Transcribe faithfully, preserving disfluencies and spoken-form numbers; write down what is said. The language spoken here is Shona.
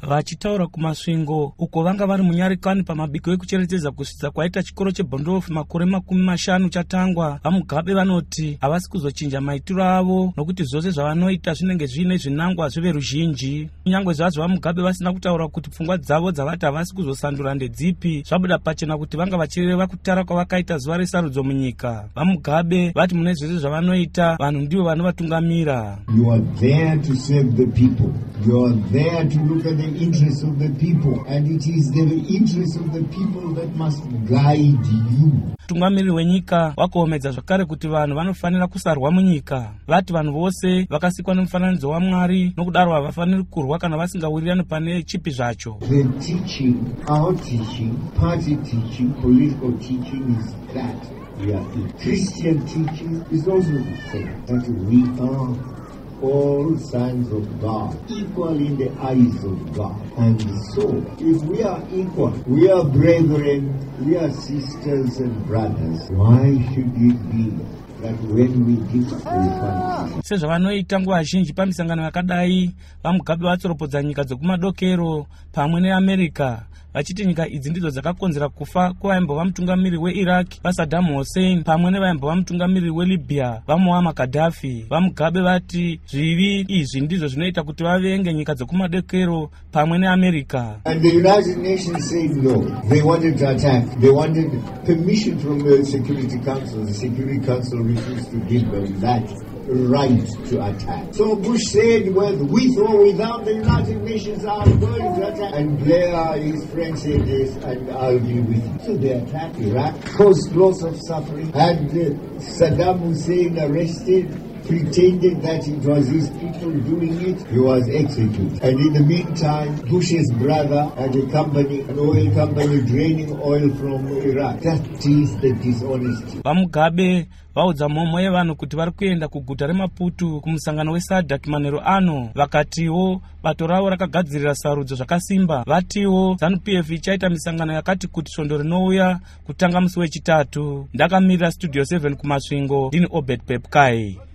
Vachitaura kumasvingo uko vanga vari munyarikani pamabiko ekucherechedza kusvitsa kwaita chikoro cheBhondofu makore makumi mashanu chatangwa, vaMugabe vanoti havasi kuzochinja maitiro avo nokuti zvose zvavanoita zvinenge zvine zvinangwa zveveruzhinji. Kunyange zvazvo vaMugabe vasina kutaura kuti pfungwa dzavo dzavati havasi kuzosandura ndedzipi, zvabuda pachena kuti vanga vachireva kutara kwavakaita zuva resarudzo munyika. VaMugabe vati mune zvese zvavanoita vanhu ndivo vanovatungamira. You are there to serve the people. You are there to look at the interests of the people, and it is the interests of the people that must guide you. Tungamiri wenyika wakaomedza zvakare kuti vanhu vanofanira kusarwa munyika. Vati vanhu vose vakasikwa nemufananidzo waMwari, nokudaro havafaniri kurwa kana vasingawirirani pane chipi zvacho. The teaching, our teaching, party teaching, political teaching is that we are in. Christian teaching is also the same, that we are all sons of God, equal in the eyes of God. And so, if we are equal, we are brethren, we are sisters and brothers, why should it be that when we differ, we find? Sezvavanoita nguva zhinji pamisangano yakadai, vaMugabe vatsoropodza nyika dzekumadokero pamwe neAmerica, vachiti nyika idzi ndidzo dzakakonzera kufa kwavaimbova mutungamiri weIraq vaSaddam Hussein pamwe nevaimbova mutungamiri weLibya vaMuammar Gaddafi. VaMugabe vati zvivi izvi ndizvo zvinoita kuti vavenge nyika dzekumadokero pamwe neAmerica. And the United Nations said no. They wanted to attack. They wanted permission from the Security Council. The Security Council refused to give them that right to attack. So Bush said, well, with or without the United Nations are going to attack. And Blair, his friend, said this, and I'll be with you. So they attacked Iraq, caused lots of suffering, had uh, Saddam Hussein arrested, pretended that it was his people doing it. He was executed. And in the meantime, Bush's brother had a company, an oil company, draining oil from Iraq. That is the dishonesty. VaMugabe vaudza mhomho yevanhu kuti vari kuenda kuguta reMaputo kumusangano weSADC manheru ano. Vakatiwo bato ravo rakagadzirira sarudzo zvakasimba. Vatiwo ZANU-P F ichaita misangano yakati kuti svondo rinouya kutanga musi wechitatu. Ndakamirira Studio seven kumasvingo, ndini Obed Pepkai.